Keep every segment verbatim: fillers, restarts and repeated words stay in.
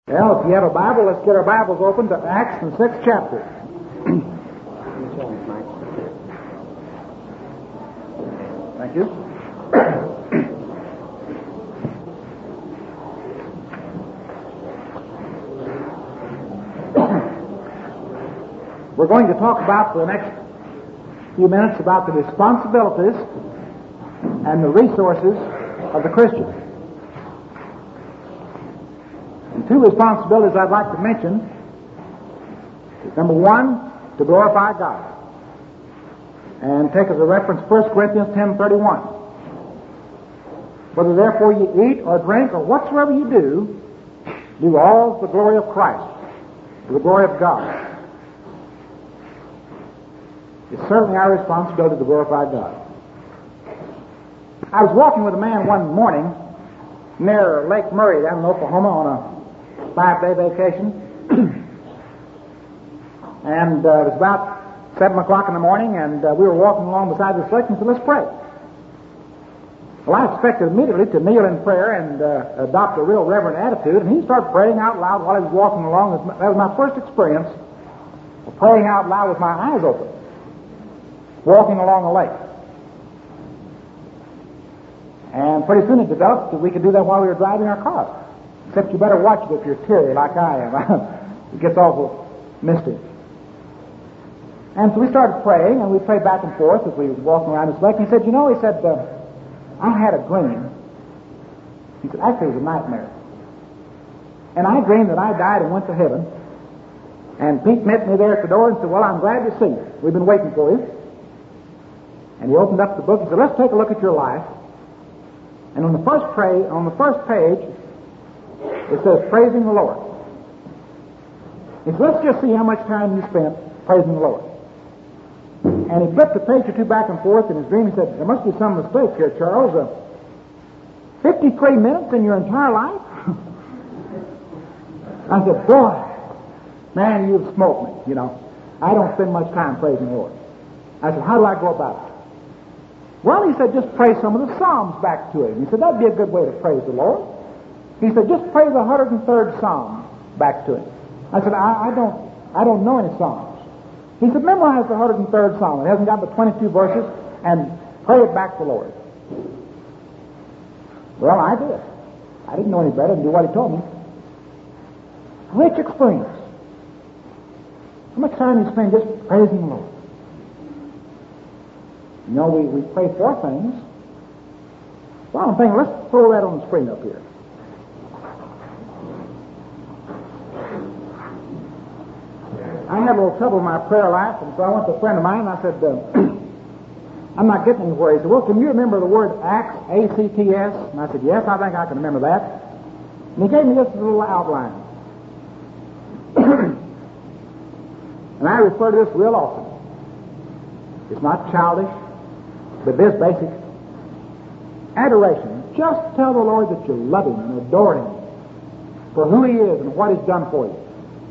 Well, if you have a Bible, let's get our Bibles open to Acts, the sixth chapter. Thank you. We're going to talk about for the next few minutes about the responsibilities and the resources of the Christian. And two responsibilities I'd like to mention is, number one, to glorify God. And take as a reference First Corinthians ten thirty-one. Whether therefore you eat or drink or whatsoever you do, do all to the glory of Christ, to the glory of God. It's certainly our responsibility to glorify God. I was walking with a man one morning near Lake Murray down in Oklahoma on a five-day vacation. and uh, it was about seven o'clock in the morning, and uh, we were walking along beside this lake and said, let's pray. Well, I expected immediately to kneel in prayer and uh, adopt a real reverent attitude, and he started praying out loud while he was walking along. That was my first experience of praying out loud with my eyes open, walking along a lake. And pretty soon it developed that we could do that while we were driving our car. Except you better watch it if you're teary like I am. It gets awful misty. And so we started praying, and we prayed back and forth as we were walking around this lake. And he said, you know, he said, uh, I had a dream. He said, actually it was a nightmare. And I dreamed that I died and went to heaven. And Pete met me there at the door and said, well, I'm glad to see you. We've been waiting for you. And he opened up the book and said, let's take a look at your life. And on the first pray, on the first page, it says, praising the Lord. He said, let's just see how much time you spent praising the Lord. And he flipped a page or two back and forth in his dream. He said, there must be some mistake here, Charles. Uh, fifty-three minutes in your entire life? I said, boy, man, you've smoked me, you know. I don't spend much time praising the Lord. I said, how do I go about it? Well, he said, just pray some of the Psalms back to him. He said, that'd be a good way to praise the Lord. He said, just pray the one hundred third Psalm back to him. I said, I, I don't I don't know any Psalms. He said, memorize the one hundred third Psalm. It hasn't got but twenty-two verses, and pray it back to the Lord. Well, I did. I didn't know any better than do what he told me. Rich experience. How much time you spend just praising the Lord? You know, we, we pray for things. Well, I'm thinking, let's throw that on the screen up here. I had a little trouble in my prayer life, and so I went to a friend of mine, and I said, uh, I'm not getting anywhere. He said, well, can you remember the word Acts, A C T S? And I said, yes, I think I can remember that. And he gave me just a little outline. And I refer to this real often. It's not childish, but this basic adoration. Just tell the Lord that you love Him and adore Him for who He is and what He's done for you.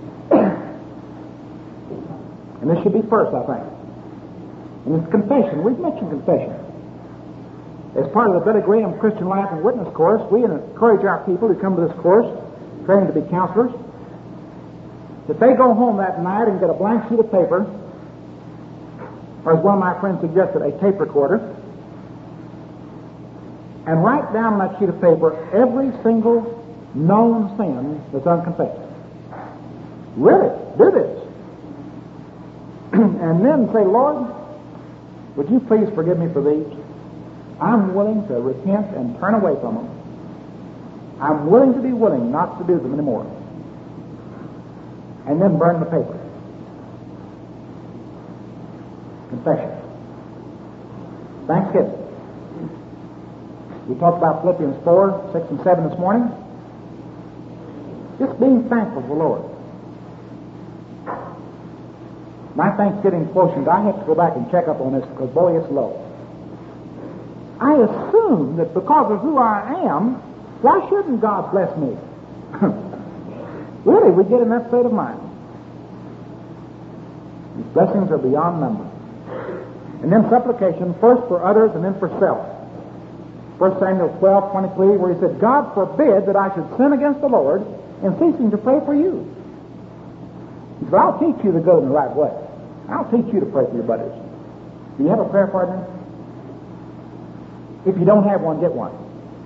And this should be first, I think. And it's confession. We've mentioned confession. As part of the Billy Graham Christian Life and Witness course, we encourage our people who come to this course, trained to be counselors, that they go home that night and get a blank sheet of paper, or as one of my friends suggested, a tape recorder, and write down on that sheet of paper every single known sin that's unconfessed. Really, do this. And then say, Lord, would you please forgive me for these? I'm willing to repent and turn away from them. I'm willing to be willing not to do them anymore. And then burn the paper. Confession. Thanksgiving. We talked about Philippians four, six, and seven this morning. Just being thankful to the Lord. My Thanksgiving quotient, I have to go back and check up on this because, boy, it's low. I assume that because of who I am, why shouldn't God bless me? Really, we get in that state of mind. These blessings are beyond number. And then supplication, first for others and then for self. First Samuel twelve twenty-three, where he said, God forbid that I should sin against the Lord in ceasing to pray for you. He said, I'll teach you the good and the right way. I'll teach you to pray for your brothers. Do you have a prayer partner? If you don't have one, get one.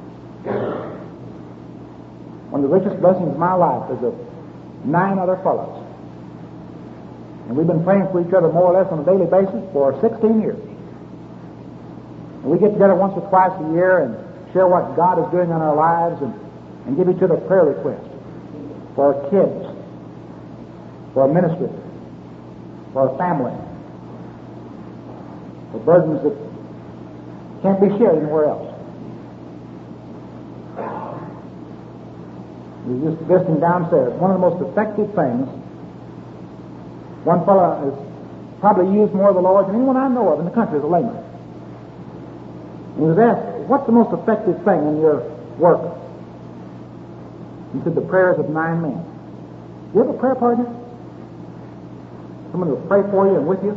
One of the richest blessings of my life is of nine other fellows. And we've been praying for each other more or less on a daily basis for sixteen years. And we get together once or twice a year and share what God is doing in our lives and, and give each other prayer requests for our kids, for our ministry, for our family, for burdens that can't be shared anywhere else. We were just visiting downstairs. One of the most effective things, one fellow has probably used more of the Lord than anyone I know of in the country as a layman. And he was asked, what's the most effective thing in your work? He said, the prayers of nine men. Do you have a prayer partner? Someone who will pray for you and with you?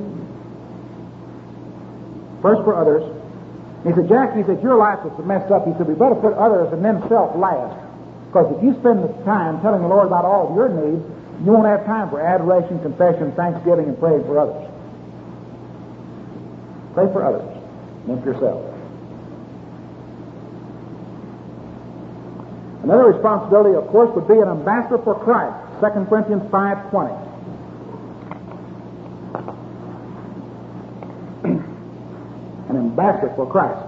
First for others. He said, Jack, he said, your life is messed up. He said, we better put others and then self last. Because if you spend the time telling the Lord about all of your needs, you won't have time for adoration, confession, thanksgiving, and praying for others. Pray for others, then for yourself. Another responsibility, of course, would be an ambassador for Christ. Second Corinthians five twenty. An ambassador for Christ.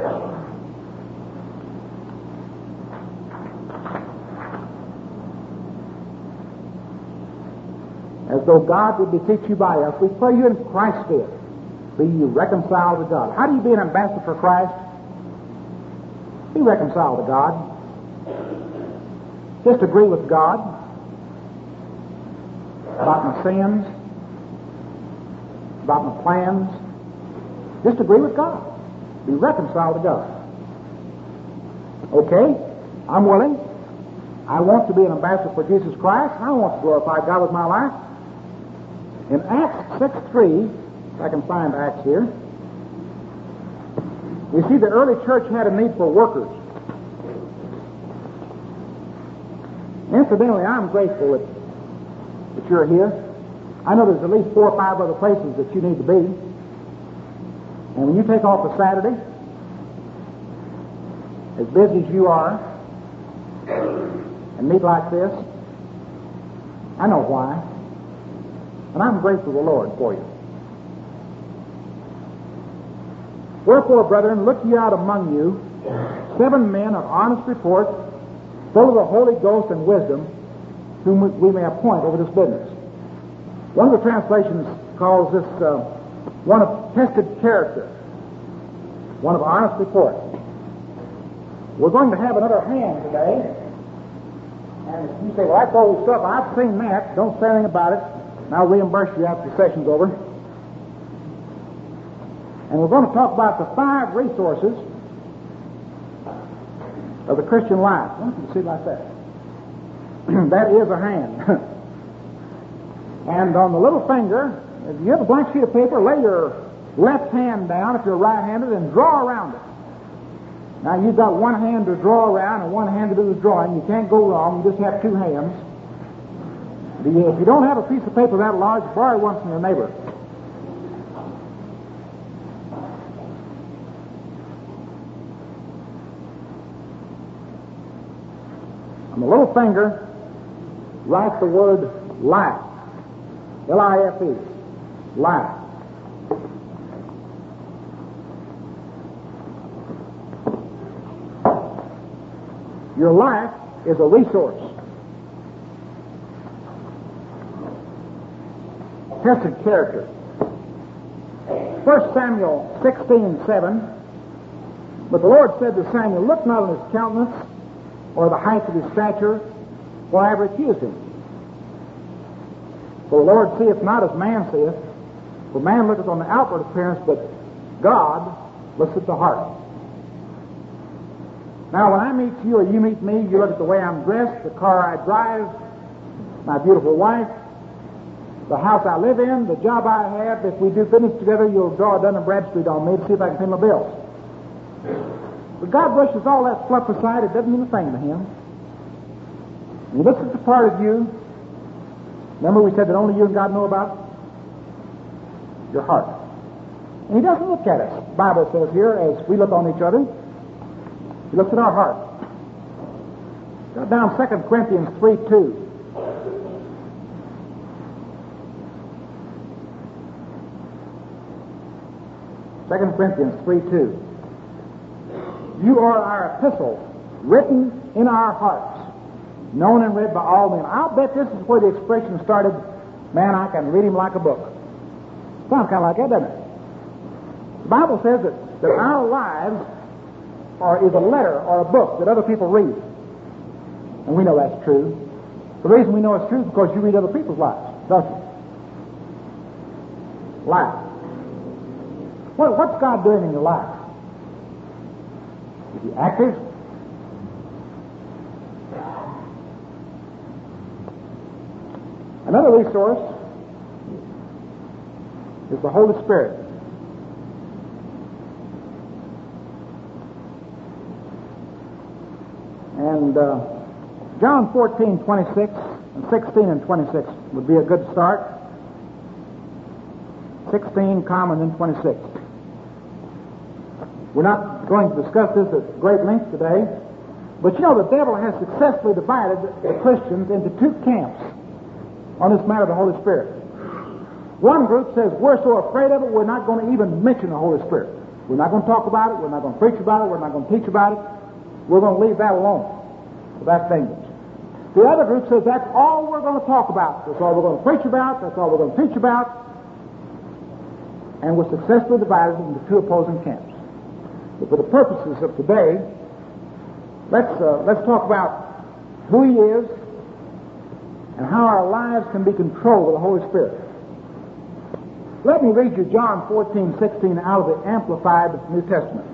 As though God would beseech you by us, we pray you in Christ's stead, be you reconciled to God. How do you be an ambassador for Christ? Be reconciled to God. Just agree with God about my sins, about my plans. Just agree with God. Be reconciled to God. Okay, I'm willing. I want to be an ambassador for Jesus Christ. I want to glorify God with my life. In Acts six three, if I can find Acts here, we see the early church had a need for workers. Incidentally, I'm grateful that, that you're here. I know there's at least four or five other places that you need to be. And when you take off a Saturday, as busy as you are, and meet like this, I know why. And I'm grateful to the Lord for you. Wherefore, brethren, look ye out among you seven men of honest report, full of the Holy Ghost and wisdom, whom we may appoint over this business. One of the translations calls this uh, one of tested character, one of honest report. We're going to have another hand today. And if you say, well, that's old stuff, I've seen that, don't say anything about it, and I'll reimburse you after the session's over. And we're going to talk about the five resources of the Christian life. I want you to see it like that. That is a hand. And on the little finger, if you have a blank sheet of paper, lay your left hand down if you're right-handed and draw around it. Now, you've got one hand to draw around and one hand to do the drawing. You can't go wrong. You just have two hands. If you don't have a piece of paper that large, borrow one from your neighbor. On the little finger, write the word life. L I F E. Life. Your life is a resource. Tested character. First Samuel sixteen seven. But the Lord said to Samuel, look not on his countenance or the height of his stature, for I have refused him. For the Lord seeth not as man seeth, for man looketh on the outward appearance, but God looks at the heart. Now, when I meet you or you meet me, you look at the way I'm dressed, the car I drive, my beautiful wife, the house I live in, the job I have. If we do business together, you'll draw a Dun and Bradstreet on me to see if I can pay my bills. But God brushes all that fluff aside. It doesn't mean a thing to him. And this is the part of you, remember we said that only you and God know about? Your heart. And he doesn't look at us. The Bible says here, as we look on each other, he looks at our heart. Go down Second Corinthians three two. Second Corinthians three two. You are our epistle, written in our hearts, known and read by all men. I'll bet this is where the expression started, man, I can read him like a book. Sounds kind of like that, doesn't it? The Bible says that, that our lives are, is a letter or a book that other people read. And we know that's true. The reason we know it's true is because you read other people's lives, don't you? Life. What, what's God doing in your life? Is he active? Another resource is the Holy Spirit. And uh, John fourteen, twenty-six, and sixteen and twenty-six would be a good start. sixteen, comma, and then twenty-six. We're not going to discuss this at great length today, but you know the devil has successfully divided the Christians into two camps on this matter of the Holy Spirit. One group says we're so afraid of it we're not going to even mention the Holy Spirit. We're not going to talk about it, we're not going to preach about it, we're not going to teach about it. We're going to leave that alone. So that's dangerous. The other group says that's all we're going to talk about. That's all we're going to preach about, that's all we're going to teach about. And we're successfully divided into two opposing camps. But for the purposes of today, let's uh, let's talk about who he is and how our lives can be controlled with the Holy Spirit. Let me read you John fourteen, sixteen out of the Amplified New Testament.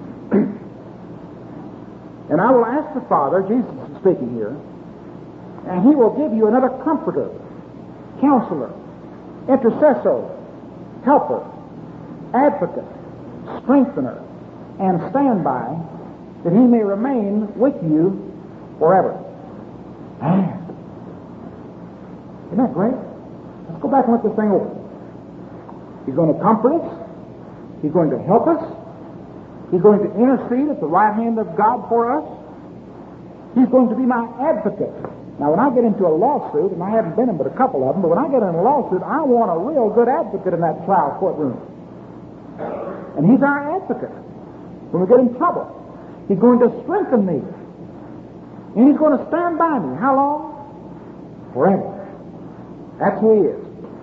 And I will ask the Father, Jesus is speaking here, and he will give you another comforter, counselor, intercessor, helper, advocate, strengthener, and standby, that he may remain with you forever. Man. Isn't that great? Let's go back and look this thing over. He's going to comfort us. He's going to help us. He's going to intercede at the right hand of God for us. He's going to be my advocate. Now, when I get into a lawsuit, and I haven't been in but a couple of them, but when I get in a lawsuit, I want a real good advocate in that trial courtroom. And he's our advocate. When we get in trouble, he's going to strengthen me. And he's going to stand by me. How long? Forever. That's who he is.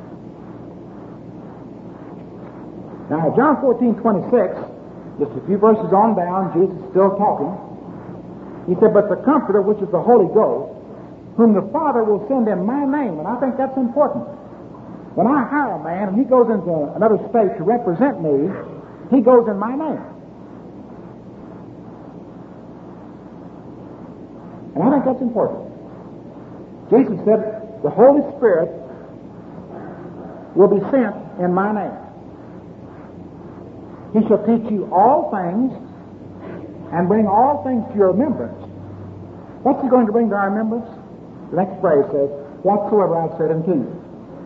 Now, John fourteen, twenty-six, just a few verses on down, Jesus is still talking. He said, but the Comforter, which is the Holy Ghost, whom the Father will send in my name. And I think that's important. When I hire a man and he goes into another state to represent me, he goes in my name. And I think that's important. Jesus said, the Holy Spirit will be sent in my name. He shall teach you all things and bring all things to your remembrance. What's he going to bring to our remembrance? The next phrase says, whatsoever I've said unto you.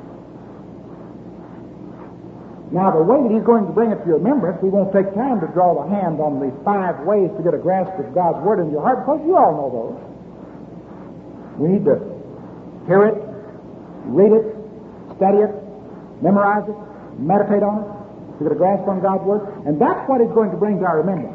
Now, the way that he's going to bring it to your remembrance, we won't take time to draw the hand on the five ways to get a grasp of God's Word in your heart, because you all know those. We need to hear it, read it, study it, memorize it, meditate on it, to get a grasp on God's Word. And that's what he's going to bring to our remembrance.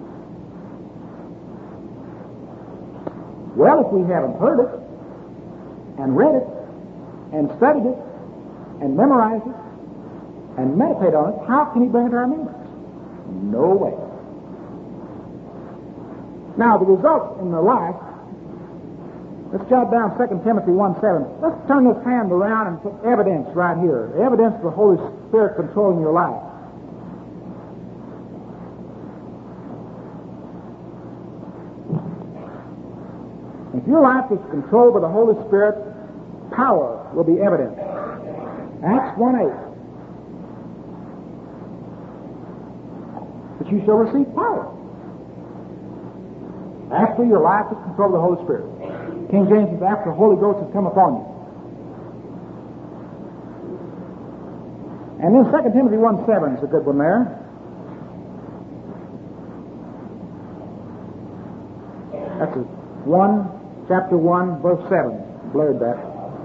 Well, if we haven't heard it, and read it, and studied it, and memorized it, and meditate on it, how can he bring it to our remembrance? No way. Now, the result in the life, let's jot down Second Timothy one seven. Let's turn this hand around and put evidence right here. The evidence of the Holy Spirit controlling your life. If your life is controlled by the Holy Spirit, power will be evident. Acts one eight. But you shall receive power after your life is controlled by the Holy Spirit. King James says, after the Holy Ghost has come upon you. And then Second Timothy one seven is a good one there. That's a one, chapter one, verse seven. Blurred that.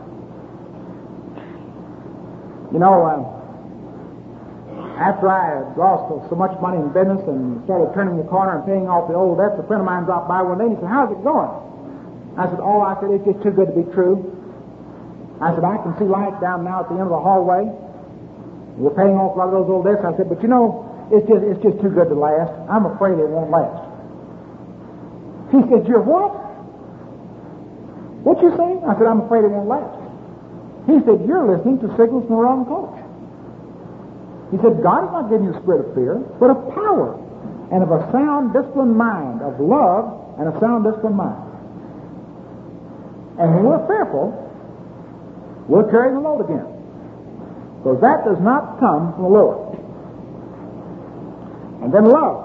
You know, uh, after I had lost so much money in business and started turning the corner and paying off the old debts, a friend of mine dropped by one day and he said, how's it going? I said, oh, I said, it's just too good to be true. I said, I can see light down now at the end of the hallway. We're paying off a lot of those old debts. I said, but you know, it's just it's just too good to last. I'm afraid it won't last. He said, you're what? What you say? I said, I'm afraid it won't last. He said, you're listening to signals from the wrong coach. He said, God is not giving you a spirit of fear, but of power and of a sound, disciplined mind, of love and a sound, disciplined mind. And when we're fearful, we'll carry the load again. Because that does not come from the Lord. And then love.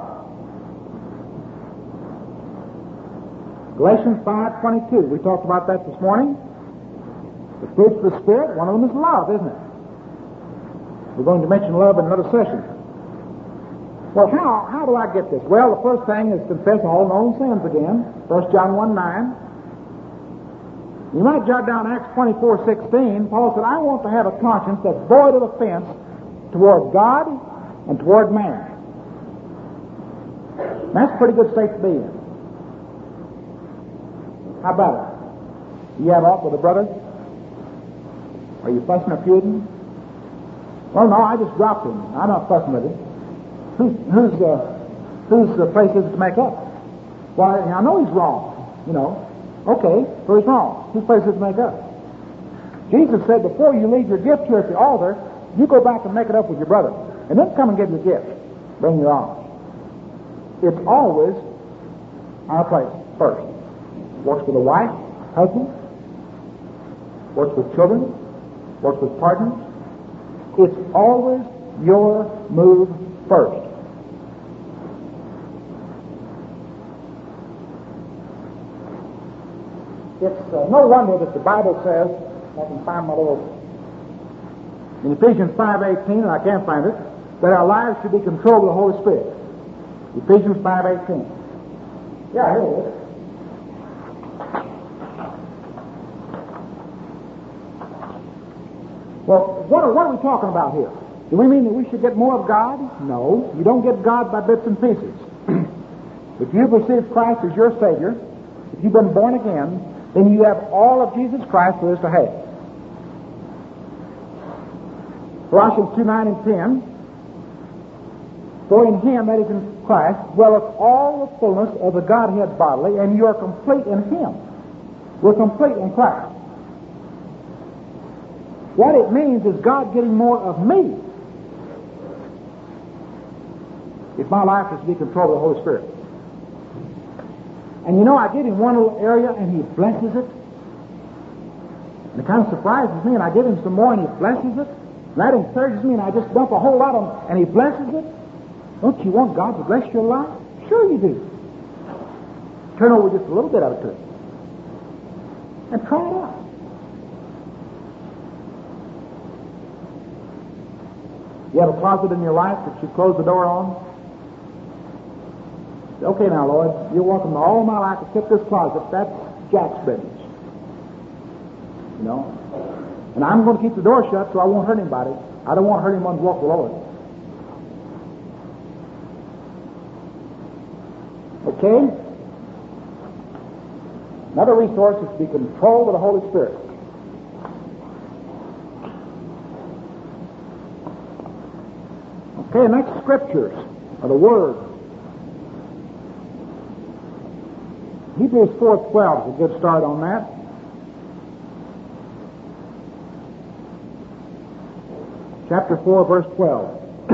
Galatians five twenty-two. We talked about that this morning. The fruits of the Spirit, one of them is love, isn't it? We're going to mention love in another session. Well, how, how do I get this? Well, the first thing is confess all known sins again. First John one nine. You might jot down Acts twenty-four sixteen. Paul said, I want to have a conscience that's void of offense toward God and toward man. That's a pretty good state to be in. How about it? You have aught with a brother? Are you fussing or feuding? Well, no, I just dropped him. I'm not fussing with him. Who's, who's, uh, whose uh, place is it to make up? Well, I know he's wrong, you know. Okay, so he's wrong. Whose place is it to make up? Jesus said, before you leave your gift here at the altar, you go back and make it up with your brother. And then come and give your gift. Bring your alms. It's always our place first. Works with a wife, husband, works with children, works with partners. It's always your move first. It's uh, no wonder that the Bible says, I can find my little, in Ephesians five eighteen, and I can't find it, that our lives should be controlled with the Holy Spirit. Ephesians five eighteen. Yeah, here it is. Well, what are, what are we talking about here? Do we mean that we should get more of God? No. You don't get God by bits and pieces. If you've received Christ as your Savior, if you've been born again, then you have all of Jesus Christ there is to have. Colossians two nine and ten. For in Him, that is in Christ, dwelleth all the fullness of the Godhead bodily, and you are complete in Him. We're complete in Christ. What it means is God getting more of me. If my life is to be controlled by the Holy Spirit. And you know, I give Him one little area and He blesses it. And it kind of surprises me, and I give Him some more and He blesses it. And that encourages me, and I just dump a whole lot on Him and He blesses it. Don't you want God to bless your life? Sure you do. Turn over just a little bit of it to Him. And try it out. You have a closet in your life that you close the door on? Okay now, Lord, you're welcome to all my life except this closet. That's Jack's business. You know? And I'm going to keep the door shut so I won't hurt anybody. I don't want to hurt anyone to walk with the Lord. Okay? Another resource is to be controlled with the Holy Spirit. Okay, next scriptures are the Word. Hebrews four twelve is a good start on that. Chapter four, verse twelve.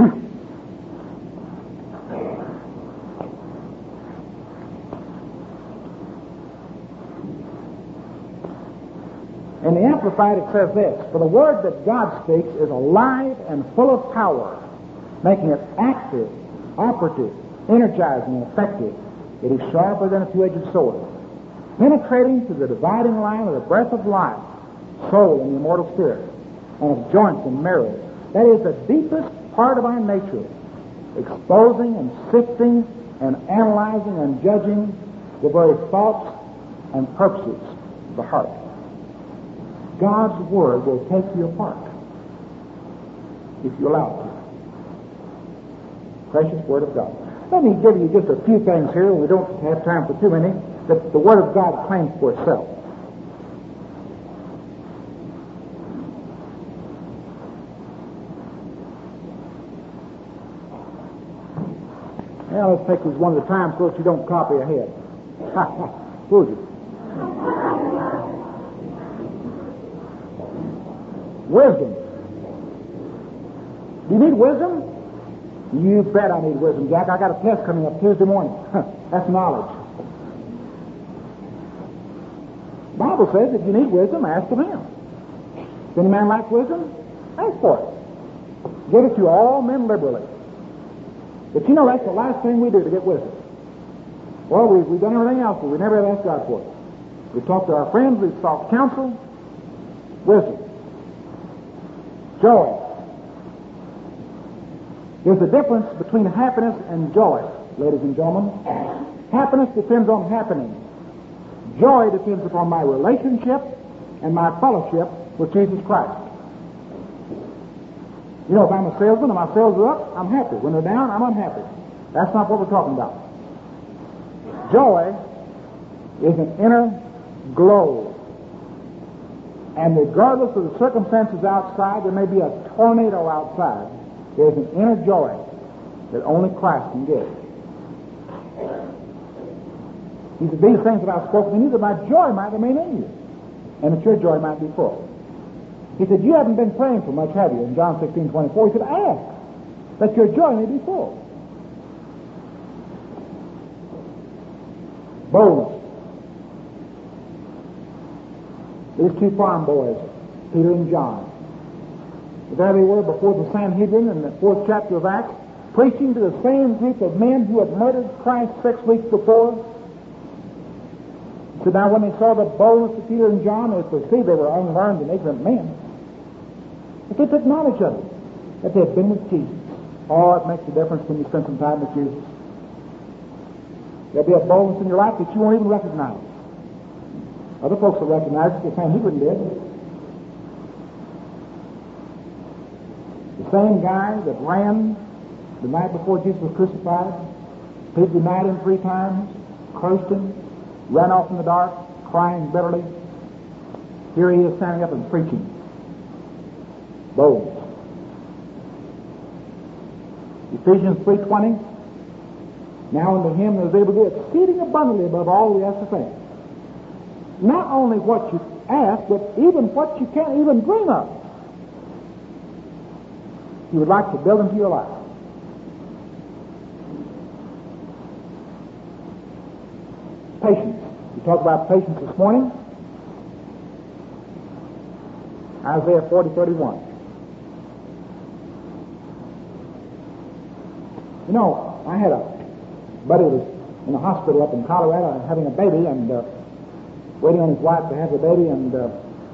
In the Amplified it says this, for the word that God speaks is alive and full of power, making it active, operative, energizing, and effective. It is sharper than a two-edged sword. penetrating to the dividing line of the breath of life, soul and the immortal spirit, and of joints and marrow. That is the deepest part of our nature, exposing and sifting and analyzing and judging the very thoughts and purposes of the heart. God's Word will take you apart if you allow it to. Precious Word of God. Let me give you just a few things here. We don't have time for too many. That the Word of God claims for itself. Now let's take this one at a time so that you don't copy ahead. Ha ha. Fooled you. Wisdom. Do you need wisdom? You bet I need wisdom, Jack. I got a test coming up Tuesday morning. That's knowledge. The Bible says if you need wisdom, ask of Him. If any man lacks wisdom, ask for it. Give it to all men liberally. But you know that's the last thing we do to get wisdom. Well, we've, we've done everything else, but we never have asked God for it. We've talked to our friends, we've sought counsel, wisdom, joy. There's a difference between happiness and joy, ladies and gentlemen. Happiness depends on happening. Joy depends upon my relationship and my fellowship with Jesus Christ. You know, if I'm a salesman and my sales are up, I'm happy. When they're down, I'm unhappy. That's not what we're talking about. Joy is an inner glow. And regardless of the circumstances outside, there may be a tornado outside, there's an inner joy that only Christ can give. He said, these things that I've spoken to you, that my joy might remain in you, and that your joy might be full. He said, you haven't been praying for much, have you? In John sixteen twenty-four, he said, ask that your joy may be full. Boldness. These two farm boys, Peter and John, there they were before the Sanhedrin in the fourth chapter of Acts, preaching to the same group of men who had murdered Christ six weeks before. So now when they saw the boldness of Peter and John, they perceived they were unlearned and ignorant men. But they took knowledge of it, that they had been with Jesus. Oh, it makes a difference when you spend some time with Jesus. There'll be a boldness in your life that you won't even recognize. Other folks will recognize it, the Sanhedrin did. The same guy that ran the night before Jesus was crucified, he denied him three times, cursed him, ran off in the dark, crying bitterly. Here he is standing up and preaching. Bold. Ephesians three twenty. Now unto him that is able to do exceeding abundantly above all we ask to think. Not only what you ask, but even what you can't even dream of. He would like to build into your life. Patience. We talked about patience this morning. Isaiah forty thirty-one. You know, I had a buddy who was in the hospital up in Colorado having a baby and uh, waiting on his wife to have the baby, and uh,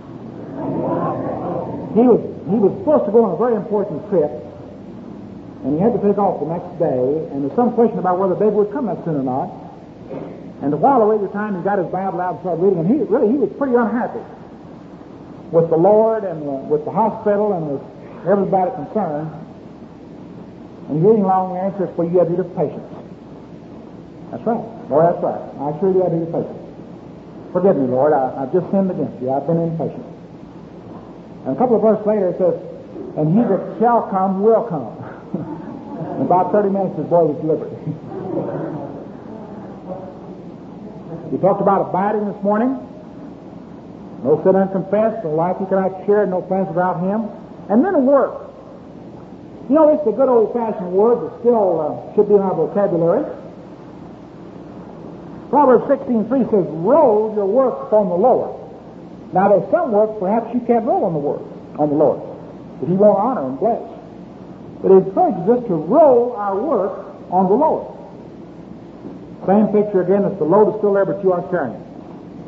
he was he was supposed to go on a very important trip, and he had to take off the next day, and there's some question about whether the baby would come that soon or not. And while away the time, he got his Bible out and started reading, and he really he was pretty unhappy with the Lord and uh, with the hospital and with everybody concerned. And he's reading along there and says, well, you have to be patient. That's right. Lord, that's right. I sure do have to be patient. Forgive me, Lord, I, I've just sinned against you. I've been impatient. And a couple of verses later it says, and he that shall come will come. In about thirty minutes his boy was delivered. We talked about abiding this morning. No sin unconfessed, no life you cannot share, no plans without him. And then a work. You know, it's a good old-fashioned word that still uh, should be in our vocabulary. Proverbs sixteen three says, roll your work upon the Lord. Now, there's some work perhaps you can't roll on the word, on the Lord, that he won't honor and bless. But it encourages us to roll our work on the Lord. Same picture again, that the load is still there, but you aren't carrying it.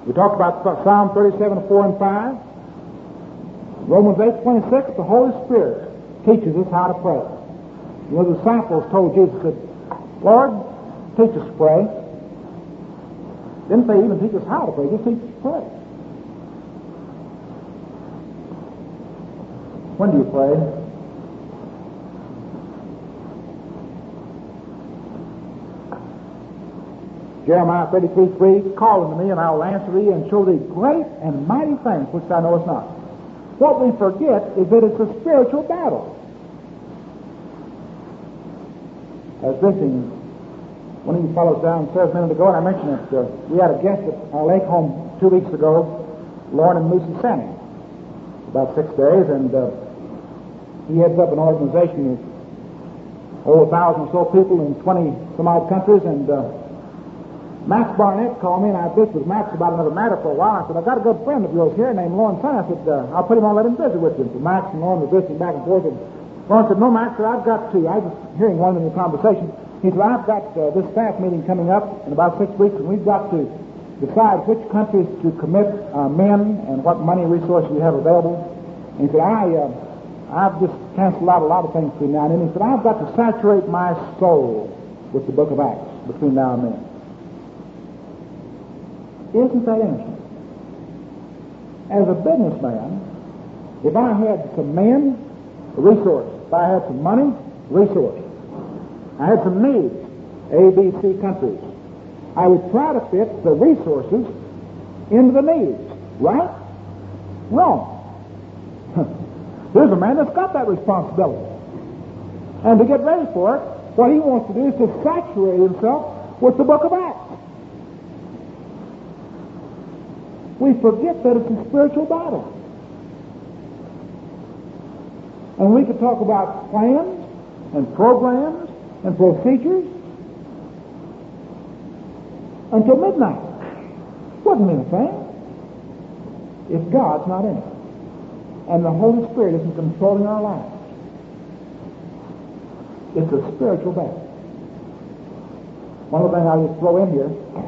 We talked about Psalm thirty-seven, four and five. Romans eight, twenty-six, the Holy Spirit teaches us how to pray. You know, the disciples told Jesus, said, Lord, teach us to pray. Didn't they even teach us how to pray, just teach us to pray. When do you pray? Jeremiah thirty-three, three, call unto me, and I will answer thee, and show thee great and mighty things which thou knowest not. What we forget is that it's a spiritual battle. I was visiting one of you fellows downstairs a minute ago, and I mentioned that uh, we had a guest at our lake home two weeks ago, Lauren and Lucy Sanning, about six days, and uh, he heads up an organization of over a thousand or so people in twenty some odd countries, and uh, Max Barnett called me, and I visited with Max about another matter for a while. I said, I've got a good friend of yours here named Lauren Sanning. I said, uh, I'll put him on, let him visit with you. So Max and Lauren were visiting back and forth, and Lauren said, no, Max, sir, I've got to. I was hearing one in the conversation. He said, I've got uh, this staff meeting coming up in about six weeks, and we've got to decide which countries to commit uh, men and what money resources we have available. And he said, I, uh, I've just canceled out a lot of things between now and then. He said, I've got to saturate my soul with the book of Acts between now and then. Isn't that interesting? As a businessman, if I had some men, a resource. If I had some money, resource. I had some needs, A, B, C countries. I would try to fit the resources into the needs. Right? Wrong. Here's a man that's got that responsibility. And to get ready for it, what he wants to do is to saturate himself with the book of Acts. We forget that it's a spiritual battle. And we could talk about plans and programs and procedures until midnight. Wouldn't mean a thing if God's not in it and the Holy Spirit isn't controlling our lives. It's a spiritual battle. One of the things I'll just throw in here,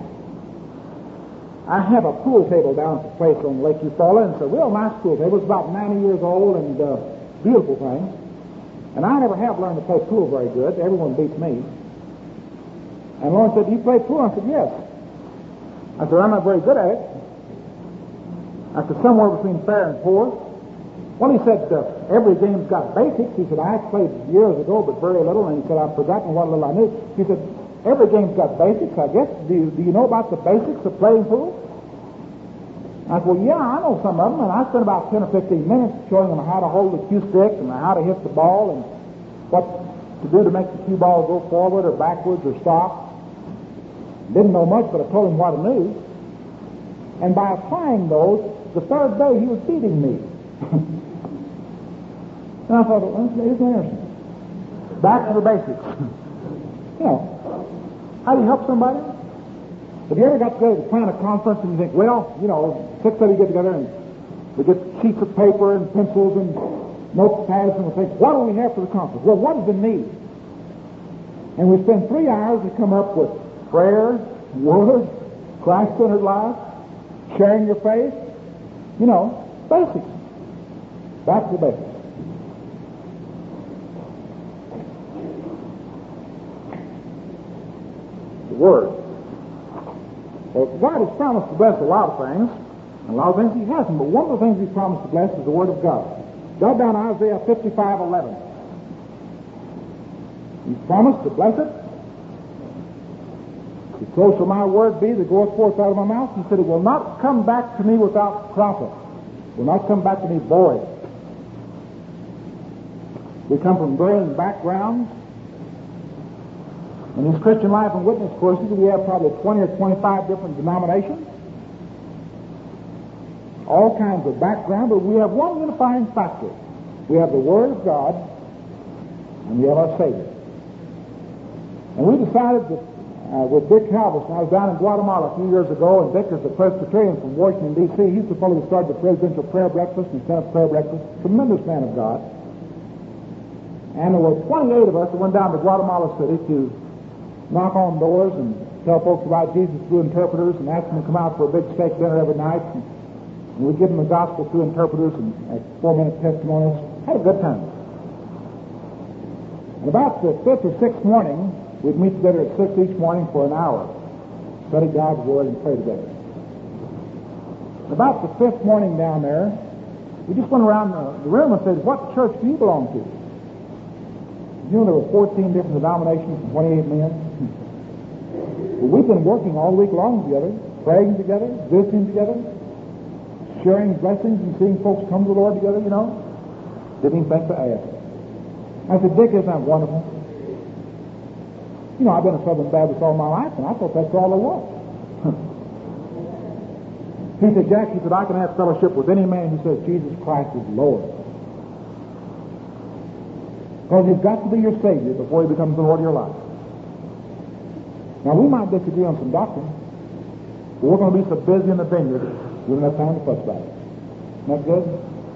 I have a pool table down at the place on Lake Eufaula, and it's a real nice pool table. It's about ninety years old and uh, beautiful thing. And I never have learned to play pool very good. Everyone beats me. And Lauren said, do you play pool? I said, yes. I said, I'm not very good at it. I said, somewhere between fair and poor. Well, he said, uh, every game's got basics. He said, I played years ago, but very little. And he said, I've forgotten what little I knew. He said, every game's got basics, I guess. Do you, do you know about the basics of playing pool? I said, well, yeah, I know some of them. And I spent about ten or fifteen minutes showing them how to hold the cue stick and how to hit the ball and what to do to make the cue ball go forward or backwards or stop. Didn't know much, but I told him what I knew. And by applying those, the third day he was beating me. And I thought, well, that's interesting. Back to the basics. You know, how do you help somebody? Have you ever got together to plan a conference and you think, well, you know, six of you get together and we get sheets of paper and pencils and notepads and we think, what do we have for the conference? Well, what is the need? And we spend three hours to come up with prayer, word, Christ-centered life, sharing your faith, you know, basics. Back to the basics. The Word. Well, God has promised to bless a lot of things, and a lot of things He hasn't, but one of the things He's promised to bless is the Word of God. Jot down Isaiah fifty-five eleven. He's promised to bless it. So shall my word be that goeth forth out of my mouth. He said, it will not come back to me without profit. It will not come back to me void. We come from varying backgrounds. In these Christian life and witness courses, we have probably twenty or twenty-five different denominations. All kinds of background, but we have one unifying factor. We have the Word of God, and we have our Savior. And we decided that uh, with Dick Halverson, I was down in Guatemala a few years ago, and Dick is a Presbyterian from Washington, D C He's the fellow who started the Presidential Prayer Breakfast and Senate Prayer Breakfast. Tremendous man of God. And there were twenty-eight of us that went down to Guatemala City to knock on doors and tell folks about Jesus through interpreters and ask them to come out for a big steak dinner every night. And, and we give them the gospel through interpreters and uh, four-minute testimonies. Had a good time. And about the fifth or sixth morning, we'd meet together at six each morning for an hour, study God's Word and pray together. About the fifth morning down there, we just went around the, the room and said, "What church do you belong to?" You know, there were fourteen different denominations and twenty-eight men. Well, we've been working all week long together, praying together, visiting together, sharing blessings and seeing folks come to the Lord together, you know. Didn't even think to ask. I said, "Dick, isn't that wonderful? You know, I've been a Southern Baptist all my life, and I thought that's all there was." He said, "Jack," he said, "I can have fellowship with any man who says Jesus Christ is Lord. Because you've got to be your Savior before he becomes the Lord of your life." Now, we might disagree on some doctrine, but we're going to be so busy in the vineyard, we don't have time to fuss about it. Isn't that good?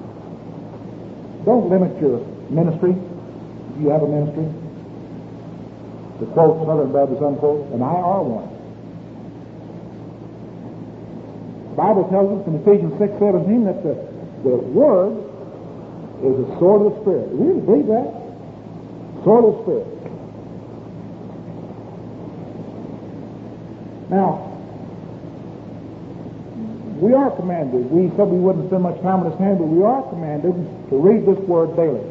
Don't limit your ministry, if you have a ministry, to quote Southern Baptist, unquote, and I are one. The Bible tells us in Ephesians six seventeen that the, the Word is a sword of the Spirit. Do you really believe that? Sword of the Spirit. Now, we are commanded, we said we wouldn't spend much time on this hand, but we are commanded to read this Word daily.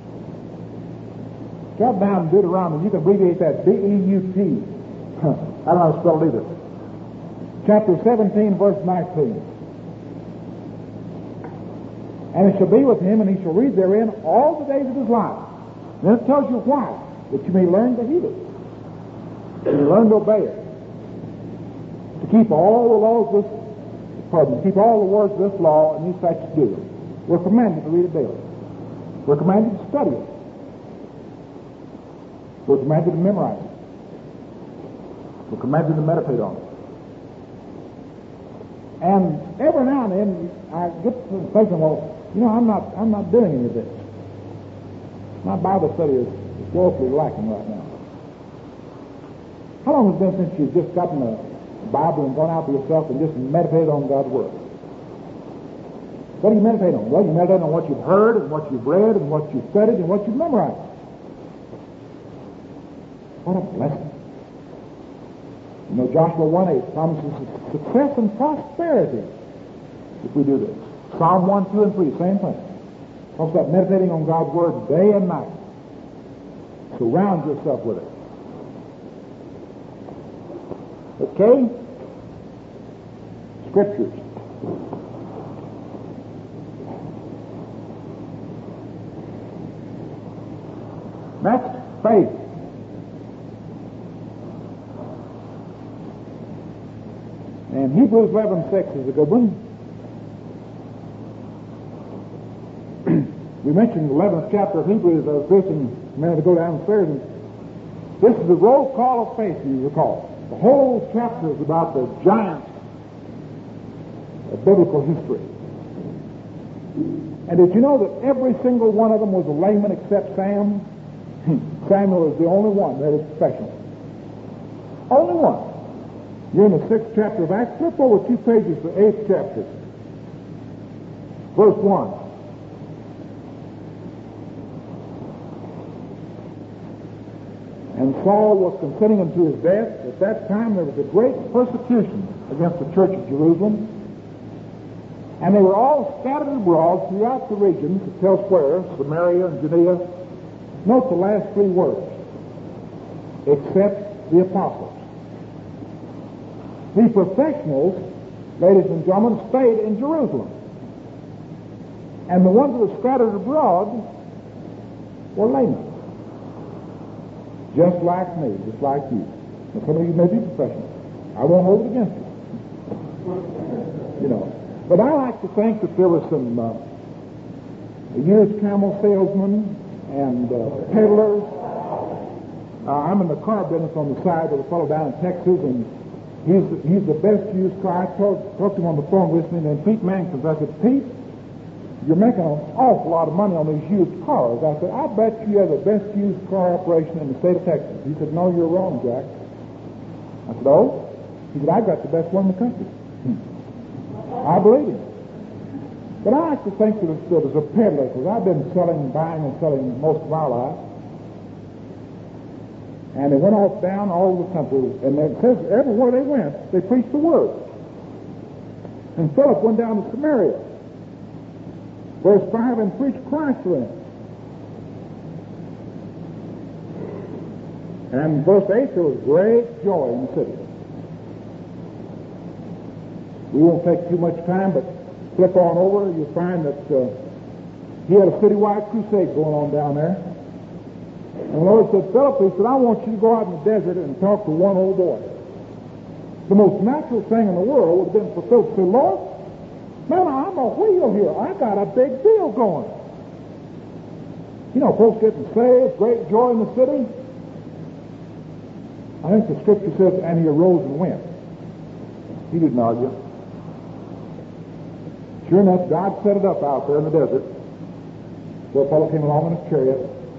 Jot down Deuteronomy, you can abbreviate that, B E U T. I don't know how to spell it either. Chapter seventeen, verse nineteen. "And it shall be with him, and he shall read therein all the days of his life." Then it tells you why. That you may learn to heed it. That you learn to obey it. To keep all the laws of this, pardon, to keep all the words of this law and these statutes to do them. We're commanded to read it daily. We're commanded to study it. We're commanded to memorize it. We're commanded to meditate on it. And every now and then, I get to thinking, well, you know, I'm not, I'm not doing any of this. My Bible study is woefully lacking right now. How long has it been since you've just gotten a Bible and gone out by yourself and just meditated on God's Word? What do you meditate on? Well, you meditate on what you've heard and what you've read and what you've studied and what you've memorized. What a blessing. You know, Joshua one eight promises success and prosperity if we do this. Psalm one, two, and three, same thing. Talks about meditating on God's Word day and night. Surround yourself with it. Okay? Scriptures. Next, faith. And Hebrews eleven six is a good one. We mentioned the eleventh chapter of Hebrews. I was visiting a minute ago downstairs, and this is the roll call of faith, you recall. The whole chapter is about the giants of biblical history. And did you know that every single one of them was a layman except Sam? Samuel is the only one that is professional. Only one. You're in the sixth chapter of Acts. Flip over two pages to the eighth chapter. Verse one. "And Saul was consenting unto his death. At that time there was a great persecution against the church of Jerusalem. And they were all scattered abroad throughout the regions," it tells where, Samaria and Judea. Note the last three words. "Except the apostles." The professionals, ladies and gentlemen, stayed in Jerusalem. And the ones that were scattered abroad were laymen. Just like me, just like you. Now, some of you may be professionals. I won't hold it against you. You know. But I like to think that there was some uh, used camel salesmen and uh, peddlers. Uh, I'm in the car business on the side with a fellow down in Texas, and he's the, he's the best used car. I talked, talked to him on the phone listening, and Pete Mankins. I said, "Pete, you're making an awful lot of money on these used cars." I said, "I bet you have the best used car operation in the state of Texas." He said, "No, you're wrong, Jack. I said, oh? He said, I got the best one in the country. I believe him. But I like to think that it's as a peddler, because I've been selling, buying and selling most of my life. And they went off down all over the country, and it says everywhere they went, they preached the word. And Philip went down to Samaria, verse five, and preached Christ to them. And verse eight, there was great joy in the city. We won't take too much time, but flip on over, you'll find that uh, he had a citywide crusade going on down there. And the Lord said, Philip, he said, I want you to go out in the desert and talk to one old boy. The most natural thing in the world would have been for Philip to say, Lord, man, I'm a wheel here. I got a big deal going. You know, folks getting saved, great joy in the city. I think the scripture says, and he arose and went. He didn't argue. Sure enough, God set it up out there in the desert. So a fellow came along in his chariot.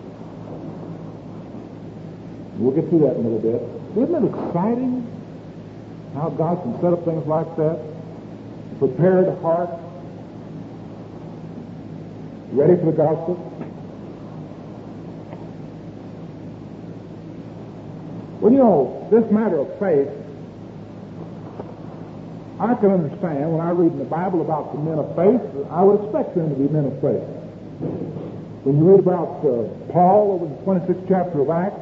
We'll get through that in a little bit. Isn't it exciting how God can set up things like that? Prepare the heart. Ready for the gospel? Well, you know, this matter of faith, I can understand when I read in the Bible about the men of faith, I would expect them to be men of faith. When you read about uh, Paul over the twenty-sixth chapter of Acts,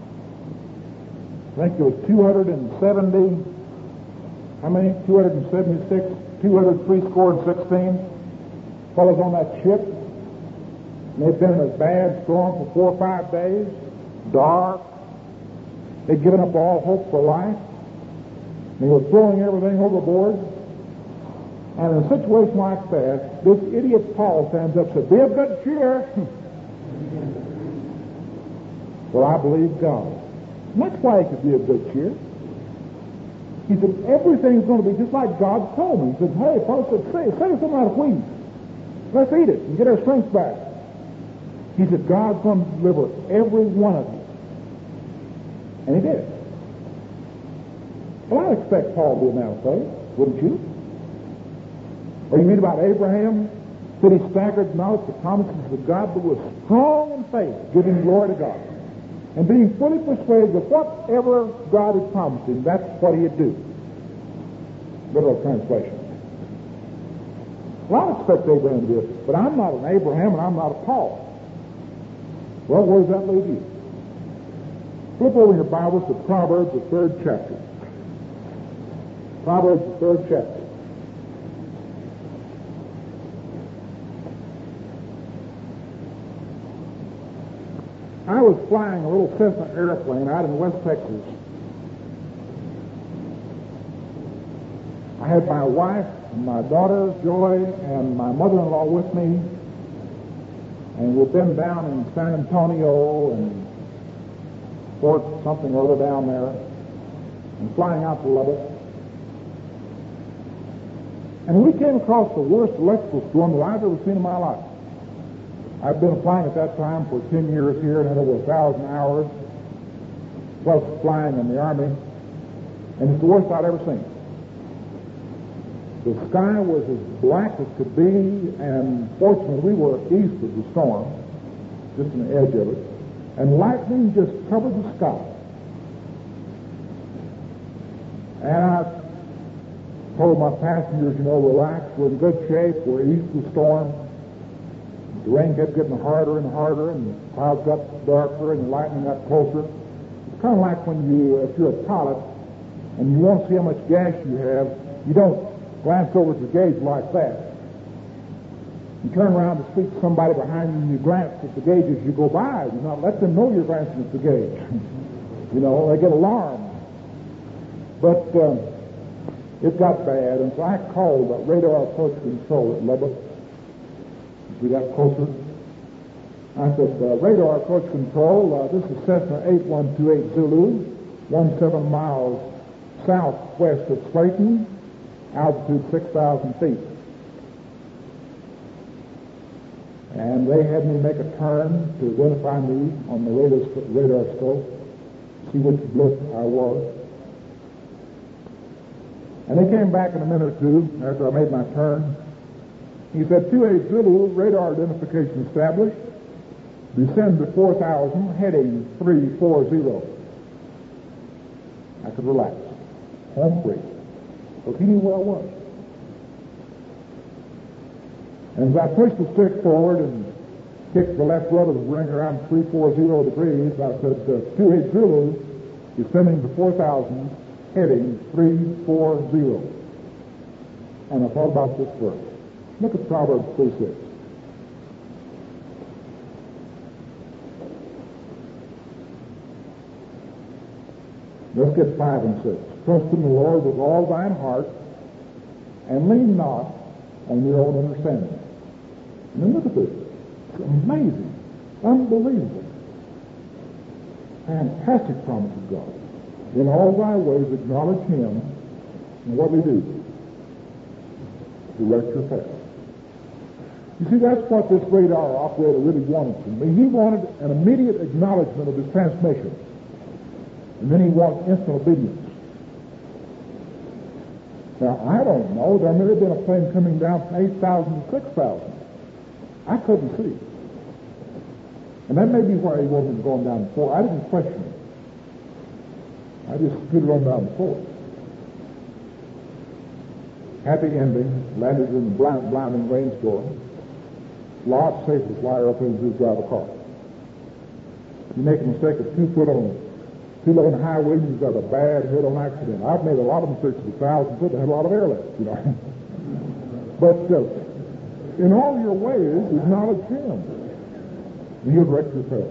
I think there was two hundred seventy, how many? two hundred seventy-six, two hundred three score and sixteen fellows on that ship. And they'd been in a bad storm for four or five days, dark. They'd given up all hope for life. They were throwing everything overboard. And in a situation like that, this idiot Paul stands up and says, be of good cheer. Well, I believe God. And that's why he could be of good cheer. He said, everything's going to be just like God told me. He said, hey, Paul said, say, say something out of wheat. Let's eat it and get our strength back. He said, God's going to deliver every one of you. And he did. Well, I'd expect Paul to be a man of faith, wouldn't you? Or you read about Abraham, that he staggered not at the promises of God, but was strong in faith, giving glory to God. And being fully persuaded that whatever God had promised him, that's what he'd do. Literal translation. Well, I expect Abraham to do it, but I'm not an Abraham and I'm not a Paul. Well, where does that leave you? Flip over your Bibles to Proverbs, the third chapter. Proverbs, the third chapter. I was flying a little Cessna airplane out in West Texas. I had my wife and my daughter, Joy, and my mother-in-law with me. And we've been down in San Antonio and Fort something or other down there and flying out to Lubbock. And we came across the worst electrical storm that I've ever seen in my life. I've been flying at that time for ten years here and had over a thousand hours, plus flying in the Army, and it's the worst I'd ever seen. The sky was as black as could be, and fortunately we were east of the storm, just on the edge of it, and lightning just covered the sky. And I told my passengers, you know, relax, we're in good shape, we're east of the storm. The rain kept getting harder and harder, and the clouds got darker, and the lightning got closer. It's kind of like when you, if you're a pilot, and you want to see how much gas you have, you don't glance over at the gauge like that. You turn around to speak to somebody behind you, and you glance at the gauge as you go by. You not let them know you're glancing at the gauge. You know, they get alarmed. But uh, it got bad, and so I called the radar approach control at Lubbock. As we got closer, I said, uh, radar approach control, uh, this is Cessna eight one two eight Zulu, seventeen miles southwest of Slayton, altitude six thousand feet. And they had me make a turn to identify me on the radar, radar scope, see which blip I was. And they came back in a minute or two after I made my turn. He said, two eight Zulu, radar identification established. Descend to four thousand, heading three four zero. I could relax. Home free. But he knew where I was. And as I pushed the stick forward and kicked the left rudder to bring around three four zero degrees, I said, uh, two eight Zulu, descending to four thousand, heading three four zero. And I thought about this verse. Look at Proverbs three six. Let's get five and six. Trust in the Lord with all thine heart, and lean not on your own understanding. And then look at this. It's amazing. Unbelievable. Fantastic promise of God. In all thy ways acknowledge him, and what do we do? Direct your path. You see, that's what this radar operator really wanted from me. He wanted an immediate acknowledgement of his transmission. And then he wants instant obedience. Now, I don't know. There may have been a plane coming down from eight thousand to six thousand. I couldn't see. And that may be why he wasn't going down to four. I didn't question it. I just scooted on down to four. Happy ending. Landed in the blind, blinding rainstorm. Lot safe to fly up and just drive a car. You make a mistake of two foot on two-lane highway, you've got a bad head-on accident. I've made a lot of mistakes with a thousand foot that had a lot of airlift, you know. But uh, in all your ways, acknowledge him, and he'll direct your path.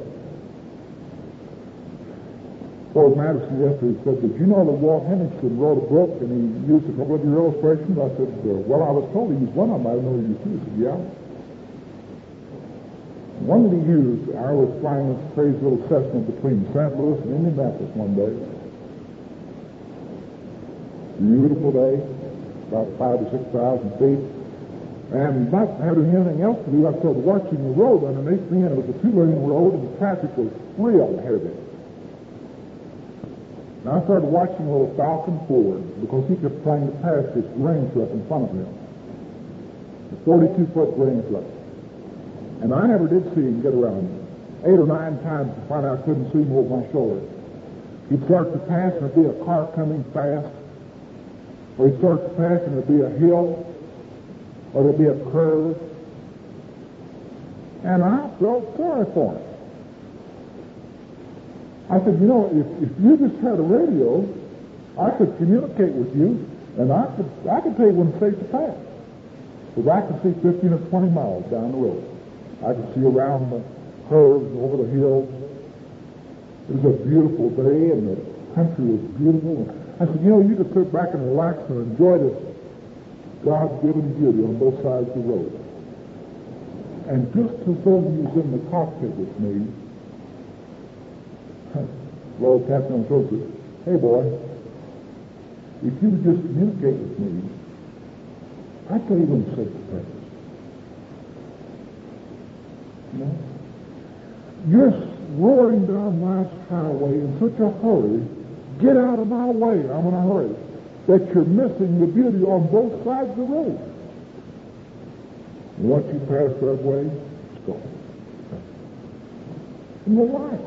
Ford Madison yesterday said, did you know that Walt Henningsen wrote a book and he used a couple of your illustrations? I said, uh, well, I was told he used one of them. I didn't know he used two. He said, yeah. One that he used, I was flying this crazy little Cessna between Saint Louis and Indianapolis one day. Beautiful day, about five to six thousand feet. And not having anything else to do, I started watching the road underneath me, and it was a two-lane road, and the traffic was real heavy. And I started watching a little Falcon Ford because he kept trying to pass this grain truck in front of him. A forty-two foot grain truck. And I never did see him get around eight or nine times to find out I couldn't see him over my shoulder. He'd start to pass and there'd be a car coming fast. Or he'd start to pass and there'd be a hill. Or there'd be a curve. And I felt sorry for him. I said, you know, if, if you just had a radio, I could communicate with you and I could I could tell you when it's safe to pass. Because I could see fifteen or twenty miles down the road. I could see around the curves, over the hills. It was a beautiful day, and the country was beautiful. I said, you know, you could sit back and relax and enjoy this God-given beauty on both sides of the road. And just as though he was in the cockpit with me, Lord Captain told me, hey, boy, if you would just communicate with me, I'd tell you when it's safe to pass. No. You're roaring down last highway in such a hurry, get out of my way, I'm in a hurry, that you're missing the beauty on both sides of the road. And once you pass that way, it's gone. And relax.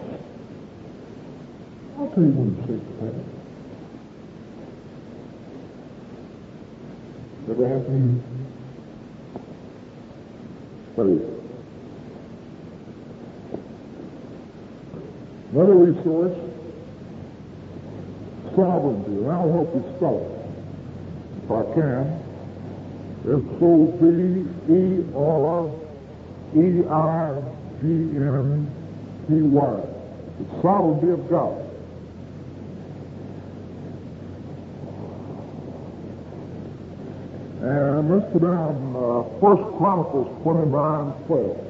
I'll tell you when it's safe to pass. Ever happened? What is it? Another resource, sovereignty, and I'll help you spell it, if I can. S O V E R E I G N T Y. The sovereignty of God. And let's put down uh, First Chronicles twenty-nine twelve.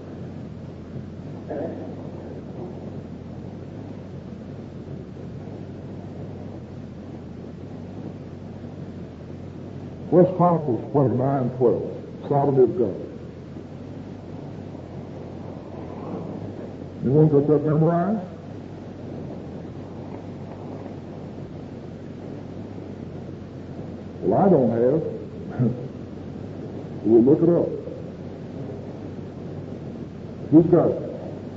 First Chronicles twenty-nine twelve. Sovereignty of God. Anyone got that memorized? Well, I don't have. We'll look it up. Who's got it?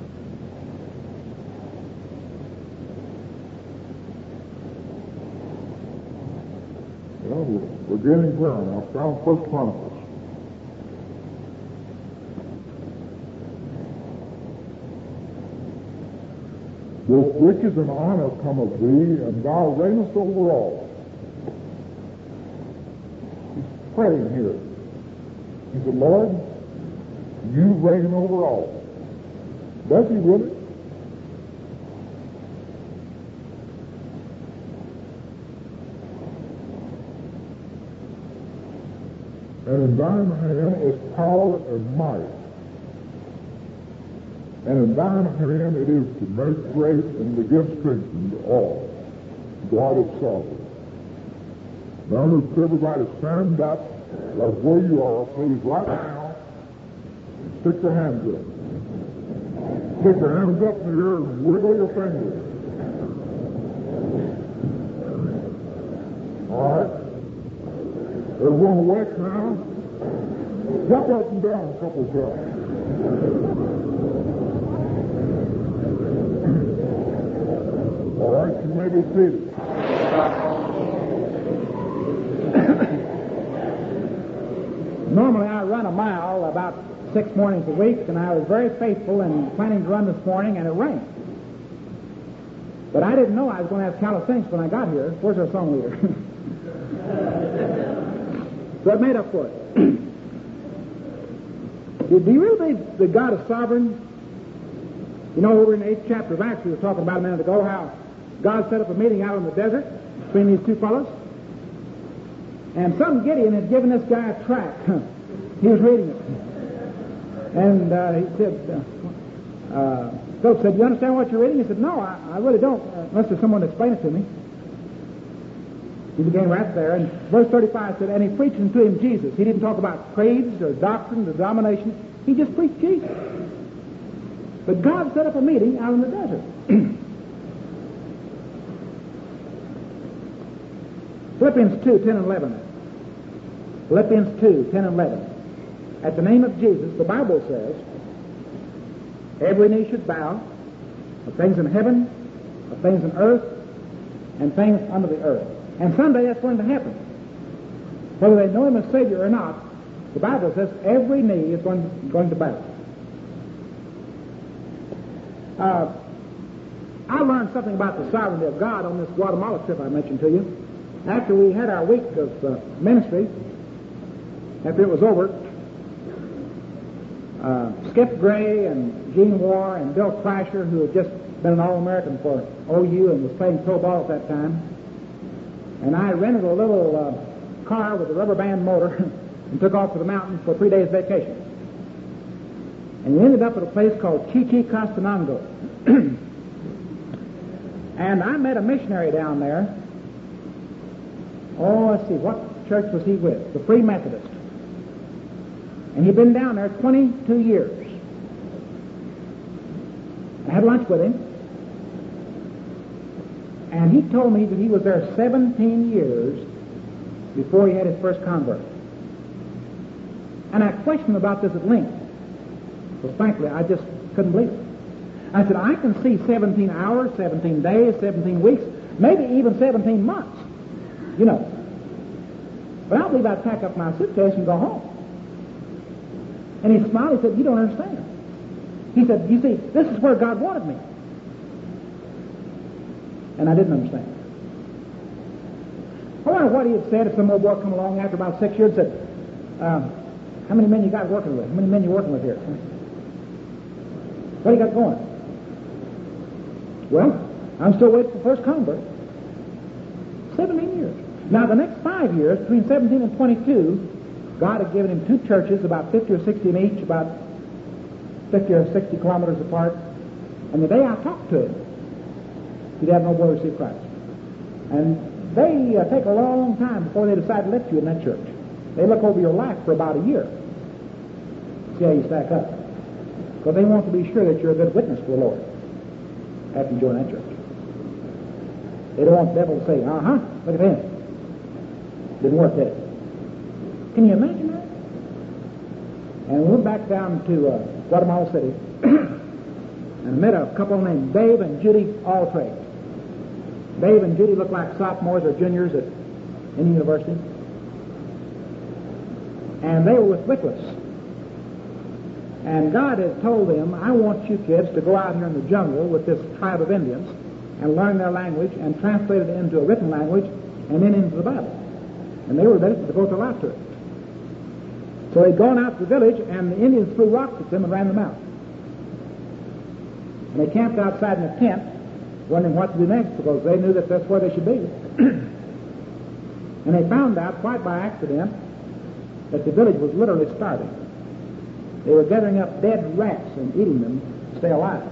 Well, we're, we're getting clear now. Found First Chronicles. Both riches and honor come of thee, and thou reignest over all. He's praying here. He said, Lord, you reign over all. Does he really? And in thine hand is power and might. And in thine hand it is to make great and to give strength to all. God is sovereign. Now let's everybody stand up, like where you are, please, right now. Stick your hands up. Stick your hands up in the air and wiggle your fingers. All right. Everyone awake now? Jump up and down a couple of times. All right, you may be seated. Normally I run a mile about six mornings a week, and I was very faithful in planning to run this morning, and it rained. But I didn't know I was going to have calisthenics when I got here. Where's our song leader? So it made up for it. Do you really believe that God is sovereign? You know, over in the eighth chapter of Acts, we were talking about a minute ago how God set up a meeting out in the desert between these two fellows. And some Gideon had given this guy a tract. He was reading it. And uh, he said, uh, uh, Philip said, you understand what you're reading? He said, no, I, I really don't, uh, unless there's someone to explain it to me. He began right there. And verse thirty-five said, and he preached unto him Jesus. He didn't talk about creeds or doctrines or denominations. He just preached Jesus. But God set up a meeting out in the desert. Philippians two, ten and eleven. Philippians two, ten and eleven. At the name of Jesus, the Bible says, every knee should bow, of things in heaven, of things in earth, and things under the earth. And someday that's going to happen. Whether they know him as Savior or not, the Bible says every knee is going, going to bow. Uh, I learned something about the sovereignty of God on this Guatemala trip I mentioned to you. After we had our week of uh, ministry, after it was over, uh, Skip Gray and Gene Warr and Bill Crasher, who had just been an All-American for O U and was playing pro ball at that time, and I rented a little uh, car with a rubber band motor and took off to the mountains for three days vacation. And we ended up at a place called Chichicastenango. And I met a missionary down there. Oh, let's see, what church was he with? The Free Methodist. And he'd been down there twenty-two years. I had lunch with him. And he told me that he was there seventeen years before he had his first convert. And I questioned about this at length. Because frankly, I just couldn't believe it. I said, I can see seventeen hours, seventeen days, seventeen weeks, maybe even seventeen months. You know. But I believe I'd pack up my suitcase and go home. And he smiled. He said, you don't understand. He said, you see, this is where God wanted me. And I didn't understand. I wonder what he had said if some old boy come along after about six years and said, um, how many men you got working with? How many men you working with here? What do you got going? Well, I'm still waiting for first convert. seventeen years. Now, the next five years, between seventeen and twenty-two, God had given him two churches, about fifty or sixty in each, about fifty or sixty kilometers apart. And the day I talked to him, he'd have no boy receive Christ. And they uh, take a long time before they decide to let you in that church. They look over your life for about a year. See how you stack up. Because they want to be sure that you're a good witness for the Lord after you join that church. They don't want the devil to say, uh-huh, look at him. Didn't work, did it? Can you imagine that? And we went back down to uh, Guatemala City and met a couple named Dave and Judy Alltrade. Dave and Judy looked like sophomores or juniors at any university. And they were with Wycliffe. And God had told them, I want you kids to go out here in the jungle with this tribe of Indians and learn their language and translate it into a written language and then into the Bible. And they were ready to devote their life to it. So they'd gone out to the village, and the Indians threw rocks at them and ran them out. And they camped outside in a tent, wondering what to do next, because they knew that that's where they should be. And they found out, quite by accident, that the village was literally starving. They were gathering up dead rats and eating them to stay alive.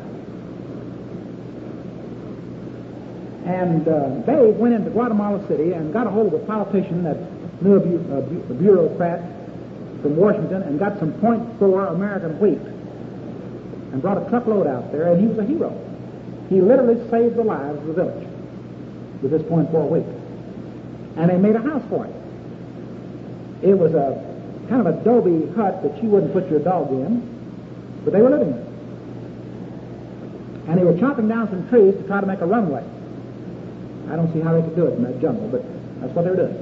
And uh, Dave went into Guatemala City and got a hold of a politician that knew a, bu- a, bu- a bureaucrat from Washington and got some point four American wheat and brought a truckload out there, and he was a hero. He literally saved the lives of the village with this point four wheat. And they made a house for him. It was a kind of adobe hut that you wouldn't put your dog in, but they were living in it. And they were chopping down some trees to try to make a runway. I don't see how they could do it in that jungle, but that's what they were doing.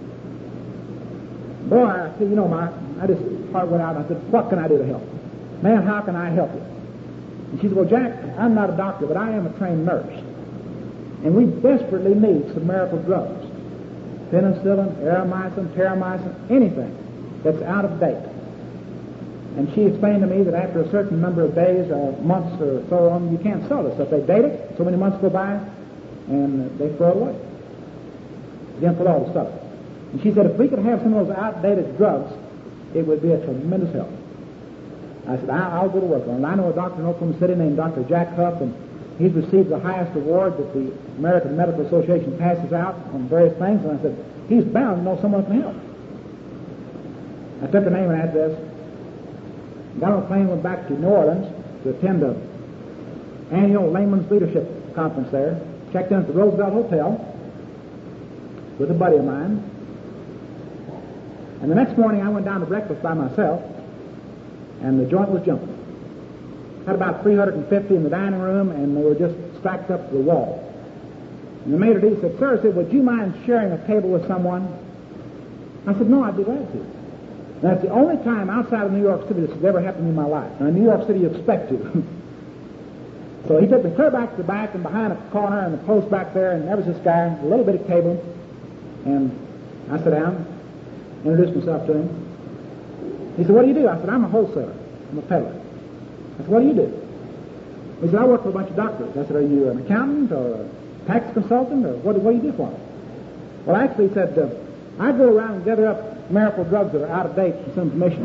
Boy, I said, you know, my, I just heart went out and I said, what can I do to help? Man, how can I help you? And she said, well, Jack, I'm not a doctor, but I am a trained nurse. And we desperately need some miracle drugs. Penicillin, aeromycin, terramycin, anything that's out of date. And she explained to me that after a certain number of days or months or so on, you can't sell this. So if they date it, so many months go by, and they throw it away. Against the law of stuff. And she said, if we could have some of those outdated drugs, it would be a tremendous help. I said, I'll go to work on it. I know a doctor in Oklahoma City named Doctor Jack Huff, and he's received the highest award that the American Medical Association passes out on various things. And I said, he's bound to know someone can help. I took the name and address, got on a plane, went back to New Orleans to attend an annual layman's leadership conference there. Checked in at the Roosevelt Hotel with a buddy of mine. And the next morning I went down to breakfast by myself, and the joint was jumping. Had about three hundred fifty in the dining room, and they were just stacked up to the wall. And the maitre d' said, sir, I said, would you mind sharing a table with someone? I said, no, I'd be glad to. And that's the only time outside of New York City this has ever happened in my life. Now, in New York City, you expect to. So he took me clear back to the back and behind a corner and the post back there, and there was this guy, a little bitty table, and I sat down, introduced myself to him. He said, what do you do? I said, I'm a wholesaler. I'm a peddler. I said, what do you do? He said, I work for a bunch of doctors. I said, are you an accountant or a tax consultant, or what, what do you do for them? Well, actually, he said, uh, I go around and gather up miracle drugs that are out of date for some commission.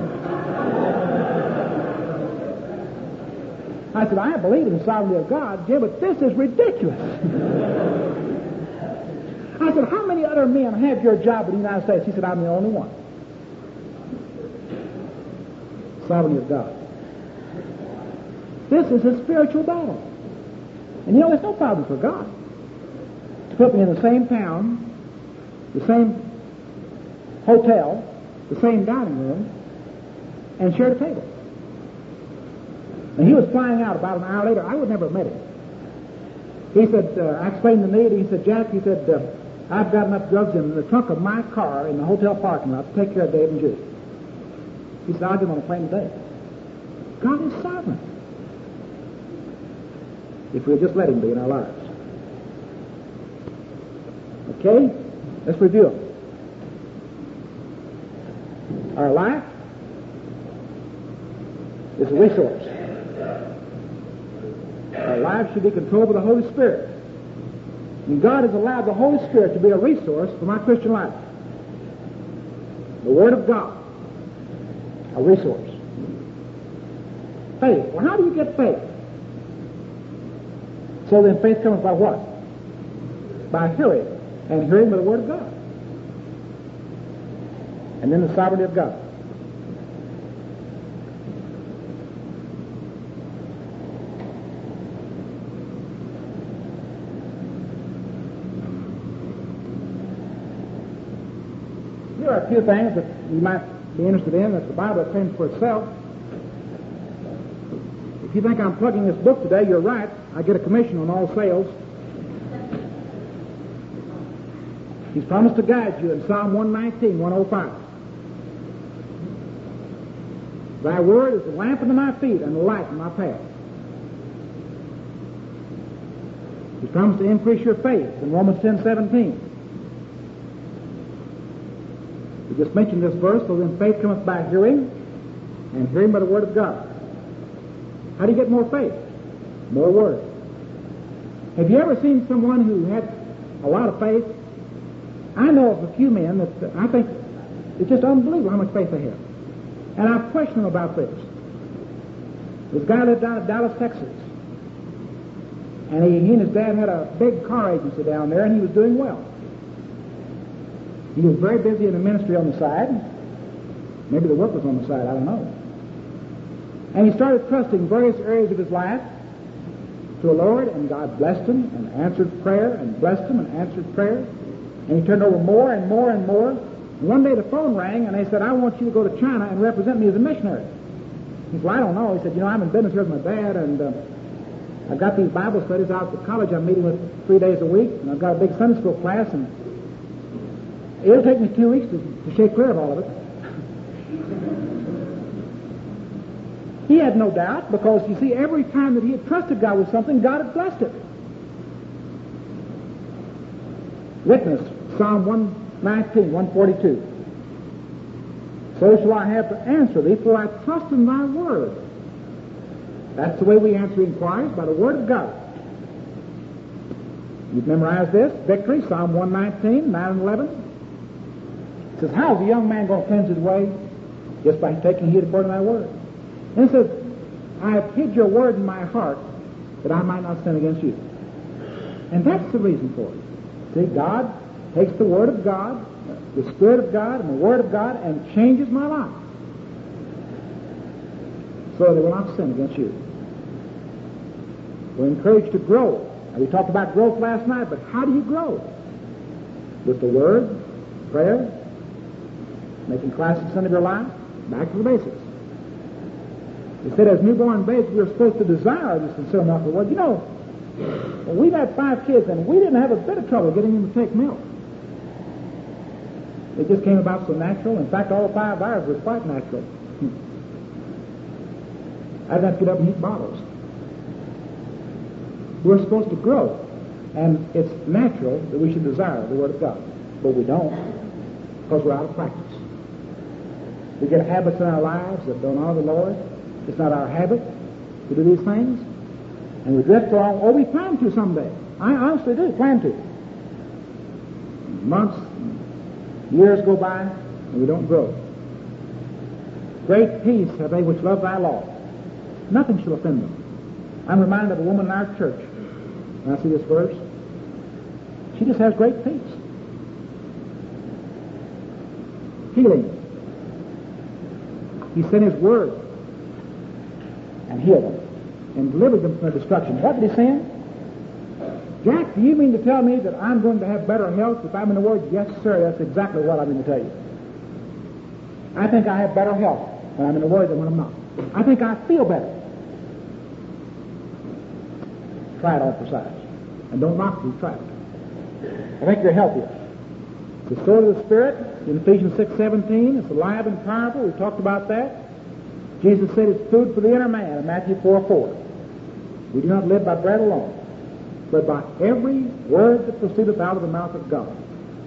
I said, I believe in the sovereignty of God, Jim, but this is ridiculous. I said, how many other men have your job in the United States? He said, I'm the only one. Sovereignty of God. This is a spiritual battle. And you know, there's no problem for God to put me in the same town, the same hotel, the same dining room, and share the table. And he was flying out about an hour later. I would never have met him. He said, uh, I explained the need. He said, Jack, he said, uh, I've got enough drugs in the trunk of my car in the hotel parking lot to take care of Dave and Judy. He said, I'll get on a plane today. God is sovereign. If we'll just let him be in our lives. Okay? Let's review it. Our life is a resource. Our lives should be controlled by the Holy Spirit. And God has allowed the Holy Spirit to be a resource for my Christian life. The Word of God, a resource. Faith. Well, how do you get faith? So then faith comes by what? By hearing. And hearing by the Word of God. And then the sovereignty of God. here are a few things that you might be interested in that the Bible claims for itself. If you think I'm plugging this book today, you're right. I get a commission on all sales. He's promised to guide you in Psalm one nineteen, one oh five. Thy word is a lamp unto my feet and a light in my path. He's promised to increase your faith in Romans ten seventeen. We just mentioned this verse, so then faith cometh by hearing, and hearing by the word of God. How do you get more faith? More word. Have you ever seen someone who had a lot of faith? I know of a few men that I think it's just unbelievable how much faith they have. And I've questioned them about this. This guy lived down in Dallas, Texas. And he, he and his dad had a big car agency down there, and he was doing well. He was very busy in the ministry on the side. Maybe the work was on the side, I don't know. And he started trusting various areas of his life to the Lord, and God blessed him and answered prayer, and blessed him and answered prayer. And he turned over more and more and more. And one day the phone rang, and they said, I want you to go to China and represent me as a missionary. He said, well, I don't know. He said, you know, I'm in business here with my dad, and uh, I've got these Bible studies out at the college I'm meeting with three days a week, and I've got a big Sunday school class, and it'll take me two weeks to, to shake clear of all of it. He had no doubt, because, you see, every time that he had trusted God with something, God had blessed it. Witness, Psalm one nineteen, one forty-two. So shall I have to answer thee, for I trust in thy word. That's the way we answer inquiries, by the word of God. You've memorized this. Victory, Psalm one nineteen, nine and eleven. It says, how is a young man going to cleanse his way? Just by taking heed according to thy word. And it says, I have hid your word in my heart, that I might not sin against you. And that's the reason for it. See, God takes the word of God, the Spirit of God, and the word of God, and changes my life, so they will not sin against you. We're encouraged to grow. And we talked about growth last night, but how do you grow? With the Word, prayer, making Christ the center of your life, back to the basics. He said, as newborn babes, we are supposed to desire this sincere milk of the Word. You know, well, we've had five kids, and we didn't have a bit of trouble getting them to take milk. It just came about so natural. In fact, all five of ours were quite natural. I didn't have to get up and eat bottles. We're supposed to grow, and it's natural that we should desire the Word of God. But we don't, because we're out of practice. We get habits in our lives that don't honor the Lord. It's not our habit to do these things. And we drift along. Oh, we plan to someday. I honestly do plan to. Months, years go by, and we don't grow. Great peace have they which love thy law. Nothing shall offend them. I'm reminded of a woman in our church. When I see this verse, she just has great peace. Healing. He sent his word and healed them and delivered them from their destruction. What did he send? Jack, do you mean to tell me that I'm going to have better health if I'm in the Word? Yes, sir, that's exactly what I'm going to tell you. I think I have better health when I'm in the Word than when I'm not. I think I feel better. Try it on for size. And don't knock me, try it. I think you're healthier. The sword of the Spirit, in Ephesians six seventeen, it's alive and powerful. We talked about that. Jesus said it's food for the inner man in Matthew four four. We do not live by bread alone, but by every word that proceedeth out of the mouth of God.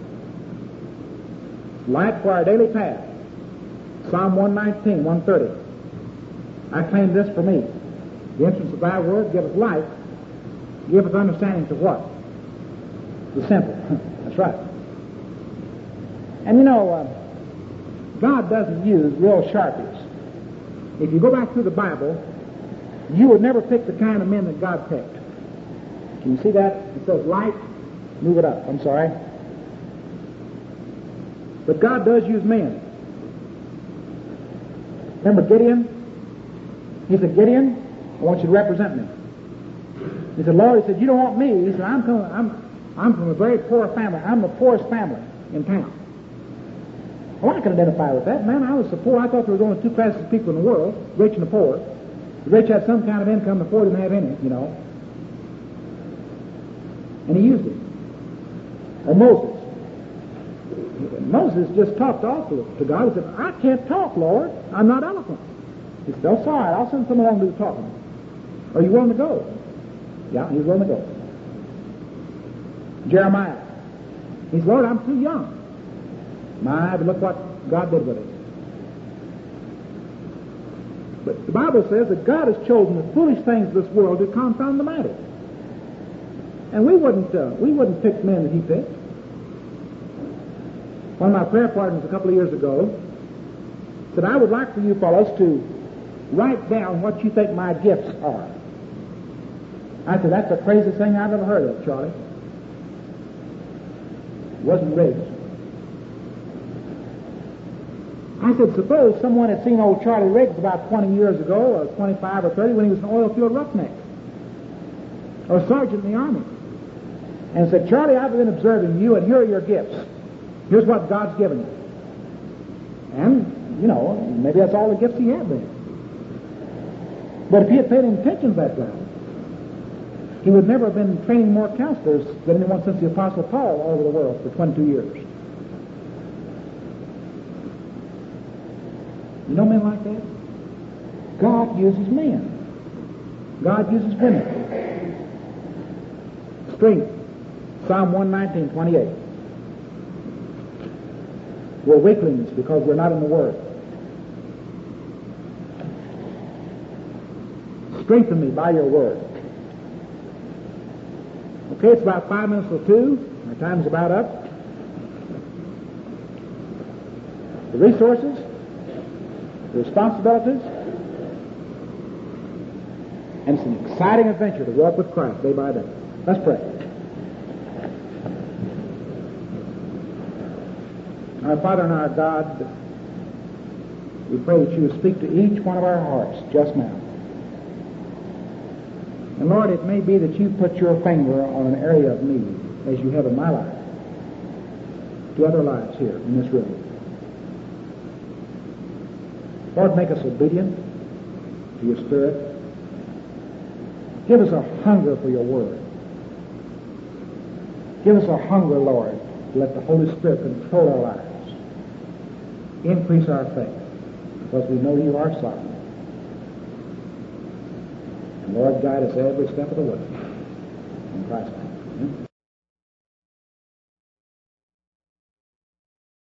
Light for our daily path. Psalm one nineteen, one thirty. I claim this for me. The entrance of thy word giveth light, giveth understanding to what? The simple. That's right. And you know, uh, God doesn't use real sharpies. If you go back through the Bible, you would never pick the kind of men that God picked. Can you see that? It says light. Move it up. I'm sorry. But God does use men. Remember Gideon? He said, Gideon, I want you to represent me. He said, Lord, he said, you don't want me. He said, I'm coming, I'm I'm from a very poor family. I'm the poorest family in town. Oh, I can identify with that. Man, I was so poor, I thought there was only two classes of people in the world, rich and the poor. The rich had some kind of income, the poor didn't have any, you know. And he used it. Or Moses. Moses just talked off to God. He said, I can't talk, Lord. I'm not eloquent. He said, oh, sorry, I'll send someone along to do the talking. Are you willing to go? Yeah, he's willing to go. Jeremiah. He said, Lord, I'm too young. My, but look what God did with it. But the Bible says that God has chosen the foolish things of this world to confound the mighty. And we wouldn't, uh, we wouldn't pick men that he picked. One of my prayer partners a couple of years ago said, I would like for you fellows to write down what you think my gifts are. I said, that's the craziest thing I've ever heard of, Charlie. It wasn't rigged. I said, suppose someone had seen old Charlie Riggs about twenty years ago, or twenty-five or thirty, when he was an oil field roughneck, or a sergeant in the army, and said, Charlie, I've been observing you, and here are your gifts. Here's what God's given you. And, you know, maybe that's all the gifts he had then. But if he had paid any attention to that guy, he would never have been training more counselors than anyone since the Apostle Paul all over the world for twenty-two years. You know men like that? God uses men. God uses women. Strength. Psalm one nineteen, twenty-eight. We're weaklings because we're not in the Word. Strengthen me by your Word. Okay, it's about five minutes till two. Our time's about up. The resources, the responsibilities, and it's an exciting adventure to walk with Christ day by day. Let's pray. Our Father and our God, we pray that you will speak to each one of our hearts just now. And Lord, it may be that you put your finger on an area of need, as you have in my life, to other lives here in this room. Lord, make us obedient to your Spirit. Give us a hunger for your word. Give us a hunger, Lord, to let the Holy Spirit control our lives. Increase our faith, because we know you are sovereign. And Lord, guide us every step of the way. In Christ's name. Amen.